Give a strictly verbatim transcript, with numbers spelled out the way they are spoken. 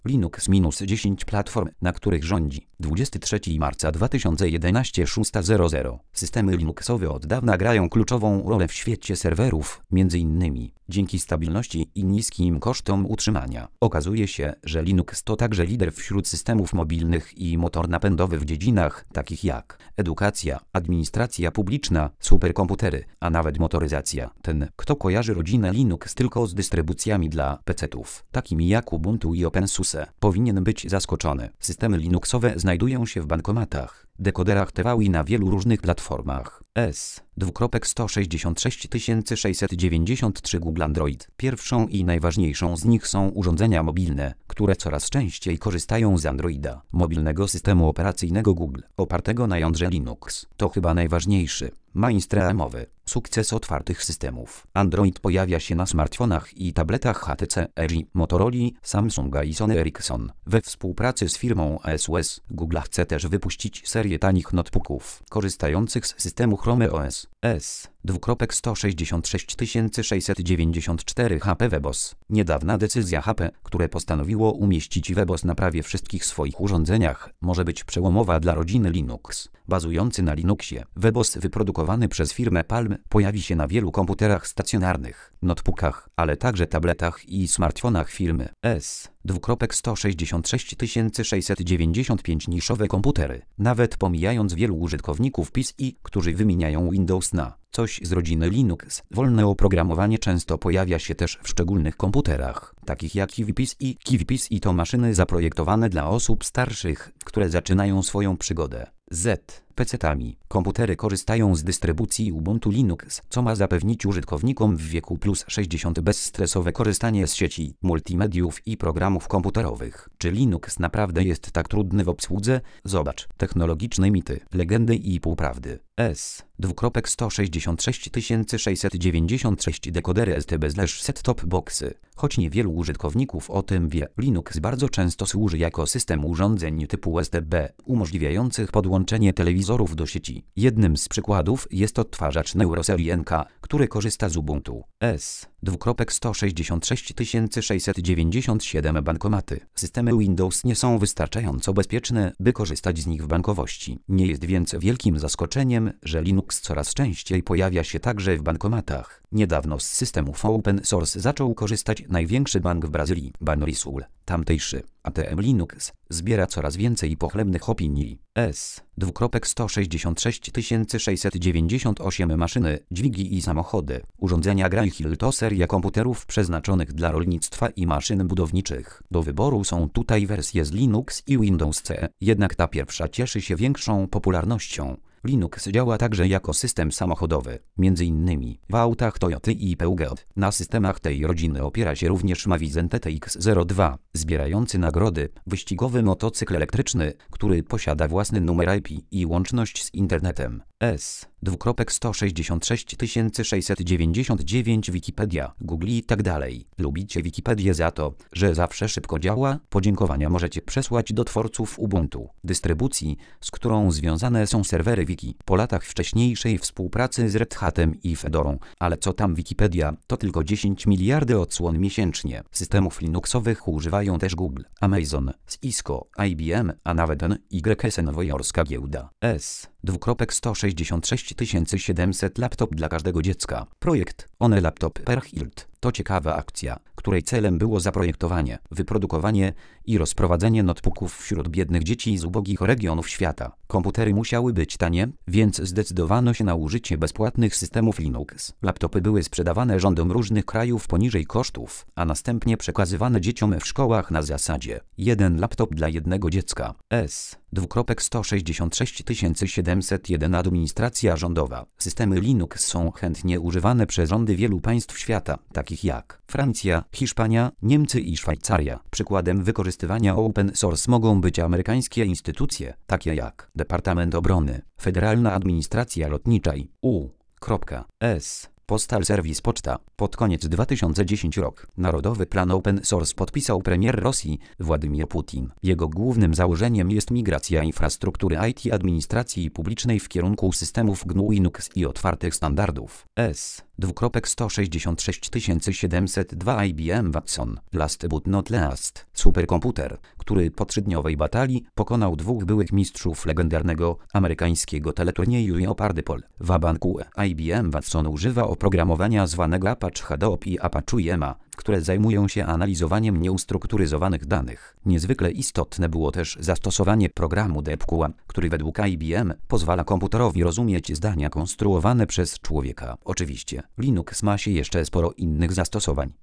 Linux minus dziesięć platform, na których rządzi. dwudziestego trzeciego marca dwa tysiące jedenastego szósta zero zero. Systemy Linuxowe od dawna grają kluczową rolę w świecie serwerów, między innymi dzięki stabilności i niskim kosztom utrzymania. Okazuje się, że Linux to także lider wśród systemów mobilnych i motor napędowy w dziedzinach takich jak edukacja, administracja publiczna, superkomputery, a nawet motoryzacja. Ten, kto kojarzy rodzinę Linux tylko z dystrybucjami dla pecetów, takimi jak Ubuntu i OpenSUSE, powinien być zaskoczony. Systemy Linuxowe znajdują się w bankomatach, dekoderach T V i na wielu różnych platformach. S. sto sześćdziesiąt sześć tysięcy sześćset dziewięćdziesiąt trzy Google Android. Pierwszą i najważniejszą z nich są urządzenia mobilne, które coraz częściej korzystają z Androida, mobilnego systemu operacyjnego Google, opartego na jądrze Linux. To chyba najważniejszy, mainstreamowy sukces otwartych systemów. Android pojawia się na smartfonach i tabletach H T C, L G, Motorola, Samsunga i Sony Ericsson. We współpracy z firmą Asus, Google chce też wypuścić serię tanich notebooków korzystających z systemu Chrome O S. S. sto sześćdziesiąt sześć tysięcy sześćset dziewięćdziesiąt cztery H P WebOS. Niedawna decyzja H P, które postanowiło umieścić WebOS na prawie wszystkich swoich urządzeniach, może być przełomowa dla rodziny Linux. Bazujący na Linuxie, WebOS wyprodukowany przez firmę Palm pojawi się na wielu komputerach stacjonarnych, notebookach, ale także tabletach i smartfonach firmy S. sto sześćdziesiąt sześć tysięcy sześćset dziewięćdziesiąt pięć niszowe komputery, nawet pomijając wielu użytkowników P C, którzy wymieniają Windows na coś z rodziny Linux. Wolne oprogramowanie często pojawia się też w szczególnych komputerach, takich jak Kiwi P C. Kiwi P C to maszyny zaprojektowane dla osób starszych, które zaczynają swoją przygodę z pecetami. Komputery korzystają z dystrybucji Ubuntu Linux, co ma zapewnić użytkownikom w wieku plus sześćdziesiąt bezstresowe korzystanie z sieci, multimediów i programów komputerowych. Czy Linux naprawdę jest tak trudny w obsłudze? Zobacz. Technologiczne mity, legendy i półprawdy. S. sto sześćdziesiąt sześć tysięcy sześćset dziewięćdziesiąt sześć dekodery S T B set-top boxy. Choć niewielu użytkowników o tym wie, Linux bardzo często służy jako system urządzeń typu S T B, umożliwiających podłączenie telewizorów do sieci. Jednym z przykładów jest odtwarzacz Neuroserii N K, który korzysta z Ubuntu. S. sto sześćdziesiąt sześć tysięcy sześćset dziewięćdziesiąt siedem bankomaty. Systemy Windows nie są wystarczająco bezpieczne, by korzystać z nich w bankowości. Nie jest więc wielkim zaskoczeniem, że Linux coraz częściej pojawia się także w bankomatach. Niedawno z systemów open source zaczął korzystać największy bank w Brazylii, Banrisul. Tamtejszy A T M Linux zbiera coraz więcej pochlebnych opinii. S. sto sześćdziesiąt sześć tysięcy sześćset dziewięćdziesiąt osiem maszyny, dźwigi i samochody. Urządzenia Greenhill to seria komputerów przeznaczonych dla rolnictwa i maszyn budowniczych. Do wyboru są tutaj wersje z Linux i Windows C, jednak ta pierwsza cieszy się większą popularnością. Linux działa także jako system samochodowy, między innymi w autach Toyoty i Peugeot. Na systemach tej rodziny opiera się również Mavizen T T X zero dwa, zbierający nagrody, wyścigowy motocykl elektryczny, który posiada własny numer I P i łączność z internetem. S. sto sześćdziesiąt sześć tysięcy sześćset dziewięćdziesiąt dziewięć Wikipedia, Google i tak dalej. Lubicie Wikipedię za to, że zawsze szybko działa? Podziękowania możecie przesłać do twórców Ubuntu, dystrybucji, z którą związane są serwery Wiki. Po latach wcześniejszej współpracy z Red Hatem i Fedorą, ale co tam Wikipedia, to tylko dziesięć miliardy odsłon miesięcznie. Systemów Linuxowych używają też Google, Amazon, Cisco, I B M, a nawet N Y S nowojorska giełda. S. sto sześćdziesiąt sześć tysięcy siedemset laptop dla każdego dziecka. Projekt One Laptop per Hilt to ciekawa akcja, której celem było zaprojektowanie, wyprodukowanie i rozprowadzenie notebooków wśród biednych dzieci z ubogich regionów świata. Komputery musiały być tanie, więc zdecydowano się na użycie bezpłatnych systemów Linux. Laptopy były sprzedawane rządom różnych krajów poniżej kosztów, a następnie przekazywane dzieciom w szkołach na zasadzie jeden laptop dla jednego dziecka. S. sto sześćdziesiąt sześć tysięcy siedemset jeden Administracja rządowa. Systemy Linux są chętnie używane przez rządy wielu państw świata, takich jak Francja, Hiszpania, Niemcy i Szwajcaria. Przykładem wykorzystywania open source mogą być amerykańskie instytucje, takie jak Departament Obrony, Federalna Administracja Lotnicza i U S Postal Service Poczta. Pod koniec dwa tysiące dziesiątego rok Narodowy Plan Open Source podpisał premier Rosji, Władimir Putin. Jego głównym założeniem jest migracja infrastruktury I T administracji publicznej w kierunku systemów G N U Linux i otwartych standardów. S. sto sześćdziesiąt sześć tysięcy siedemset dwa I B M Watson. Last but not last. Superkomputer, który po trzydniowej batalii pokonał dwóch byłych mistrzów legendarnego amerykańskiego teleturnieju Jeopardy Pol. W banku I B M Watson używa oprogramowania zwanego Apache Hadoop i Apache Yama, które zajmują się analizowaniem nieustrukturyzowanych danych. Niezwykle istotne było też zastosowanie programu Deep Q A, który według I B M pozwala komputerowi rozumieć zdania konstruowane przez człowieka. Oczywiście, Linux ma się jeszcze sporo innych zastosowań.